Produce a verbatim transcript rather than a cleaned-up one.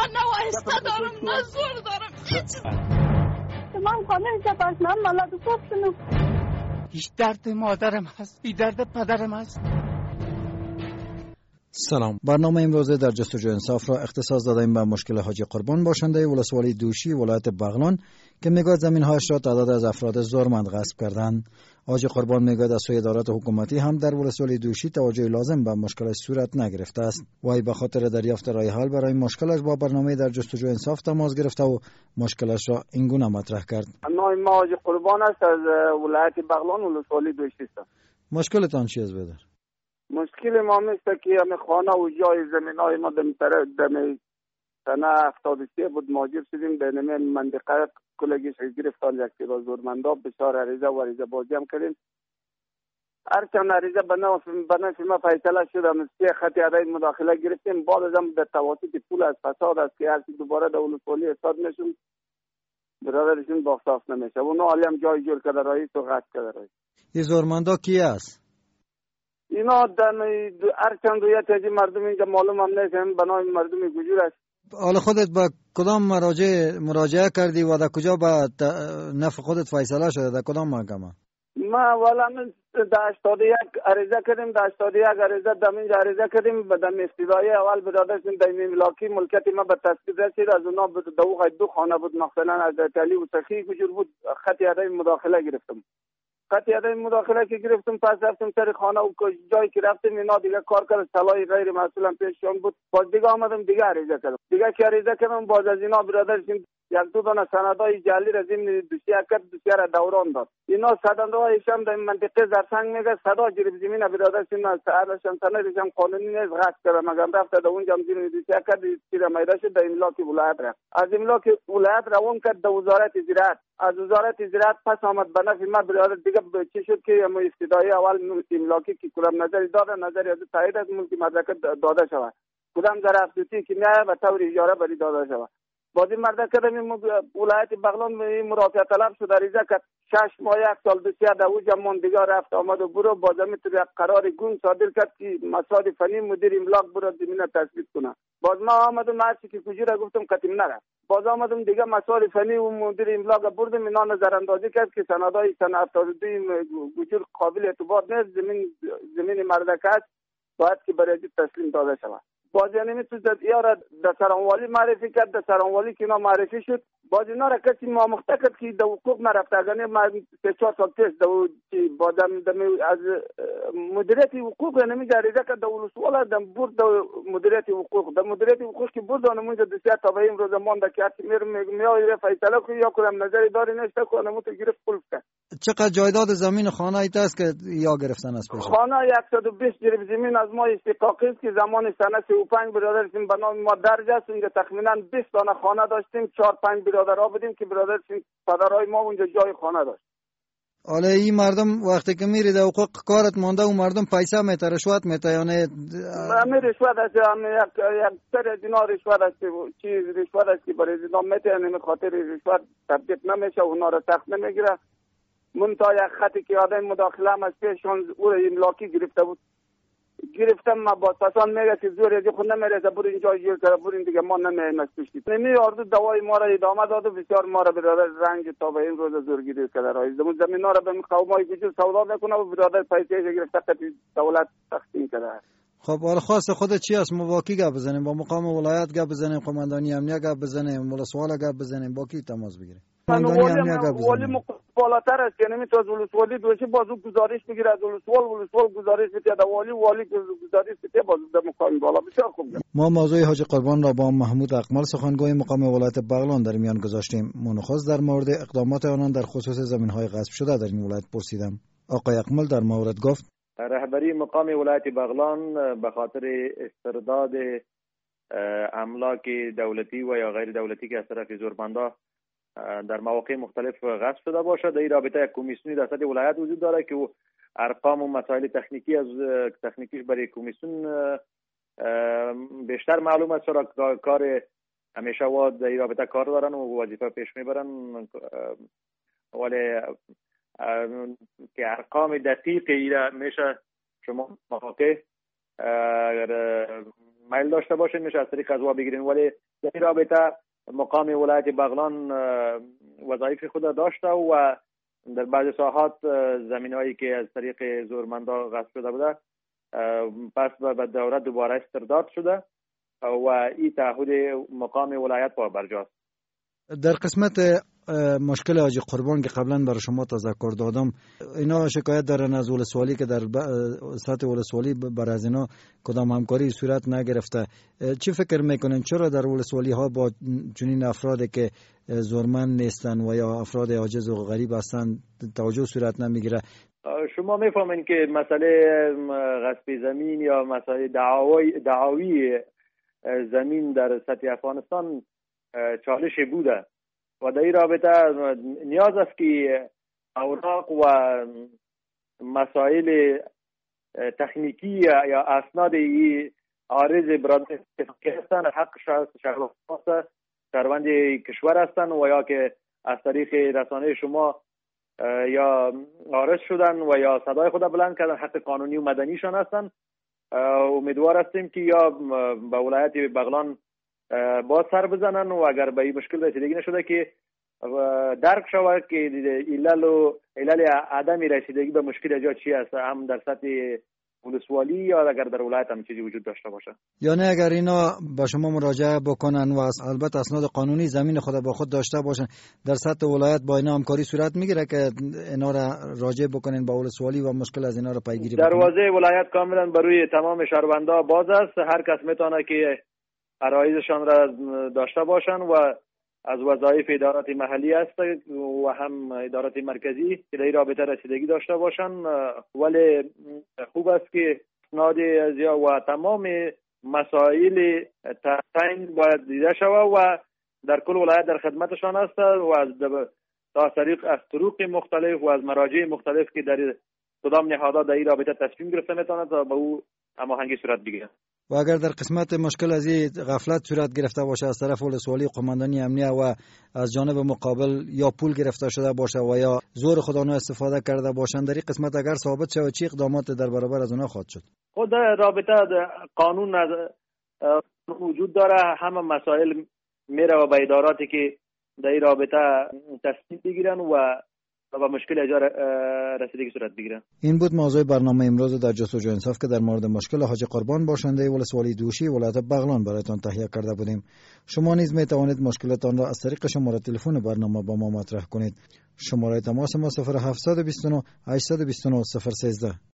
نه وایسته دارم نه زور دارم هیچ. من خانه اینجا باشم مالا دو کنم. هیچ درد مادرم هست، هیچ درد پدرم هست. سلام. برنامه امروزه در جستجوی انصاف را اختصاص دادیم به مشکل حاجی قربان باشنده ولسوالی دوشی ولایت بغلان که میگوید زمین‌هایش را تعداد از افراد زورمند غصب کردند. حاجی قربان میگوید از سوی ادارات حکومتی هم در ولسوالی دوشی توجه لازم به مشکلش صورت نگرفته است. وای به خاطر دریافت راه حل برای مشکلش با برنامه در جستجوی انصاف تماس گرفته و مشکلش را اینگونه مطرح کرد. نام ما حاجی قربان است از ولایت بغلان ولسوالی دوشی است. مشکلتان چی است بدر؟ مشکل ما است که همه خانه و جای زمینای ما دم طرف دم سنه هفتاد و سه بود مهاجر شدیم در نمی منطقه کلگیش گرفتار یک تیرا زورمندا بسیار عریضه و عریضه بازی هم کردیم. هر چند عریضه بنفع ما فیصله شد هم سه خط ادای مداخله گرفتیم. بعد از هم در تواسط پول از فساد است که هرچی دوباره در ولسوالی حساب میشون برادرشون باخصاف نمیشه. اونا حالی هم جای جور کده رئیس و غصب کده رئیس. این زورمندا کی است؟ اینا در هر چند دویه تیجی مردم اینجا معلوم هم نیست، هم بنای مردم گجور است. حالا خودت با کدام مراجع مراجعه کردی و در کجا با نفع خودت فیصله شده؟ در کدام محکمه؟ ما والا من در هشتاد و یک عریضه کردیم، در هشتاد و یک عریضه دمینجا عریضه کردیم. به دم استیلای اول برادرشون دایمی ملاکی ملکیت ما به تصدیق رسید. از اونا دو دو خانه بود مثلا از علی و سخی گجور بود. خط ادای مداخله گرفتم. خط ادای مداخله که گرفتم پس رفتم سر خانه و جایی که رفتم اینا دیگه کار کرد صلاحی غیر مسئول هم پیششون بود. باز دیگه آمدم دیگه عریضه کردم. دیگه که عریضه کردم باز از اینا برادرشون یک دو دانه سندای جعلی را ضمن دوسیه کرد، دوسیه را دوران داد. اینا سندهایش هم در منطقه زرسنگ میگه صدا گرفت زمین برادرشون سرشان سندش هم قانونی نیست غصب کرد. مگم رفت در اونجا هم ضمن دوسیه کرد تیر میده شد در املاک ولایت رفت. از املاک ولایت روان کرد در وزارت زراعت. از وزارت زراعت پس آمد به نفع ما برادر دیگه چی شد که ما ابتدایی اول املاکی که کدام نظری داده نظری از تایید از ملک مدرکه داده شود. کدام ظرف افزودی که میاد و طور اجاره بری داده شود. بازی مرده کردم ولایت بغلان مرافعه طلب شد عریضه کرد. شش ماه یک سال دوسیه در اوجا من دیگه رفت آمد و برو بازم میتونه یک قرار گون صادر کرد که مسائل فنی مدیر املاک برو زمینه تثبیت کنه. باز ما آمدم هرچی که کجا گفتم قطعی نرفت. باز آمدم دیگه مسائل فنی و مدیر املاک بردم اینا نظر اندازی کرد که سندای سنه هفتاد و دو گجور قابل اعتبار نیست. زمین زمین مردکه است باید که برای تسلیم داده شود. باز یعنی می تو یارا در سرانوالی معرفی کرد. در سرانوالی که اینا معرفی شد باز اینا را کسی مامخته کرد که در حقوق نرفته. اگر ما سه چهار سال پیش باز از مدیریت حقوق یعنی جریده کرد در ولسوالی در برد در مدیریت حقوق. در مدیریت حقوق که برد آنمونجا دوسیه تابعی امروز مانده که هرچی میرم میآید فیصله کنی یا کدام نظری داری نشته کنه مو تو گرفت قلب کرد. چقدر جایداد زمین خانه ایت است که یا گرفتن است پیش؟ خانه صد و بیست جریب زمین از ما استحقاقی است که زمان سنه سی و پنج برادرشون به نام ما درج است. اینجا تقریبا بیست دانه خانه داشتیم. چهار پنج برادرها بودیم که برادرشون پدرای ما اونجا جای خانه داشت. حالا این مردم وقتی که میری در حقوق کارت مانده و مردم پیسه میته رشوت میته یا نه؟ همه رشوت است. همه یک یک سر از اینا رشوت است. چیز رشوت است که برای اینا میته یعنی خاطر رشوت تطبیق نمیشه اونا را سخت نمیگیره. منتها یک خطی که آدم مداخله هم از پیشون او را املاکی گرفته بود گرفتم. ما با پسان میگه که زور از خود نمیرسه برو اینجا جیر کرده برو دیگه ما نمیایم از پشتی. نمی آردو دوای ما را ادامه داد و بسیار ما را برادر رنج تا به این روز زورگیری کرده رایز دمون زمین ها را به قومای گجور سودا میکنه و برادر پیسه گرفته که دولت تقسیم کرده. خب حالا خاص خودت چی است؟ مواکی گپ بزنیم با مقام ولایت گپ بزنیم قماندانی امنیت گپ بزنیم ولسوال گپ بزنیم با کی تماس بگیریم؟ قماندانی امنیت گپ بزنیم. بالاتر است یعنی می تو از ولسوالی دوشی بازو گزارش میگیره از ولسوال ولسوال گزارش میده در والی والی گزارش میده بازو در مقام بالا. بسیار خوب. ما موضوع حاج قربان را با محمود اقمل سخنگوی مقام ولایت بغلان در میان گذاشتیم. منخواست در مورد اقدامات آنان در خصوص زمین‌های غصب شده در این ولایت پرسیدم. آقای اقمل در مورد گفت رهبری مقام ولایت بغلان به خاطر استرداد املاک دولتی و یا غیر دولتی که از طرف زورمندا در مواقع مختلف غصب شده باشد در این رابطه یک کمیسیونی در سطح ولایت وجود داره که ارقام و مسائل تکنیکی از تکنیکیش برای کمیسیون بیشتر معلوم است. چرا کار همیشه وا در این رابطه کار دارن و وظیفه پیش میبرن ولی که ارقام دقیق ایره میشه شما مواقع میل داشته باشین میشه از طریق قضا بگیرین. ولی در این رابطه مقام ولایت بغلان وظایف خود داشته و در بعضی ساحات زمینهایی که از طریق زورمندا غصب شده بوده پس به دولت دوباره استرداد شده و این تعهد مقام ولایت پا برجاست. در قسمت مشکل حاجی قربان که قبلا برای شما تذکر دادم، اینا شکایت دارن از ولسوالی که در سطح ولسوالی بر از اینا کدام همکاری صورت نگرفته. چی فکر میکنین چرا در ولسوالی ها با چنین افرادی که زورمند نیستن و یا افراد عاجز و غریب هستن توجه صورت نمیگیره؟ شما میفهمین که مسئله غصب زمین یا مسئله دعاوی دعاوی زمین در سطح افغانستان چالش بوده و در این رابطه نیاز است که اوراق و مسائل تکنیکی یا اسناد ای عارض برادر هستند حق شهروند کشور هستند و یا که از طریق رسانه شما یا عارض شدن و یا صدای خود بلند کردن حق قانونی و مدنیشان هستند. امیدوار هستیم که یا به ولایت بغلان باز سر بزنن و اگر به این مشکل رسیدگی نشده که درک شود که علل و علل عدم رسیدگی به مشکل اجا چی است، هم در سطح ولسوالی یا اگر در ولایت هم چیزی وجود داشته باشه. یعنی اگر اینا با شما مراجعه بکنن و البته اسناد قانونی زمین خود با خود داشته باشن در سطح ولایت با اینا همکاری صورت میگیره که اینا را راجع بکنن با ولسوالی و مشکل از اینا را پیگیری بکنن؟ دروازه ولایت کاملا برای تمام شهروندا باز است. هر کس میتونه که عرایضشان را داشته باشن و از وظایف ادارات محلی است و هم ادارات مرکزی که در این رابطه رسیدگی داشته باشن. ولی خوب است که اسناد و تمام مسائل تعیین باید دیده شود و در کل ولایت در خدمتشان است و از تا طریق از طرق مختلف و از مراجع مختلف که در کدام نهادها در این رابطه تصمیم گرفته میتواند تا به او هماهنگی صورت بگیرد. و اگر در قسمت مشکل از این غفلت صورت گرفته باشه از طرف ولسوالی قماندانی امنیه و از جانب مقابل یا پول گرفته شده باشه و یا زور خودانو استفاده کرده باشند، در این قسمت اگر ثابت شود چی اقدامات در برابر از اونها خواهد شد؟ خود رابطه قانون وجود داره، همه مسائل میره و به اداراتی که در این رابطه تصمیم بگیرن و و مشکل اجاره رسیدگی صورت بگیرن. این بود موضوع برنامه امروز در جستجو انصاف که در مورد مشکل حاجی قربان باشنده ولسوالی دوشی ولایت بغلان برایتان تهیه کرده بودیم. شما نیز می توانید مشکلتان را از طریق شماره تلفن برنامه با ما مطرح کنید. شماره تماس ما صفر هفت دو نه هشت دو نه صفر یک سه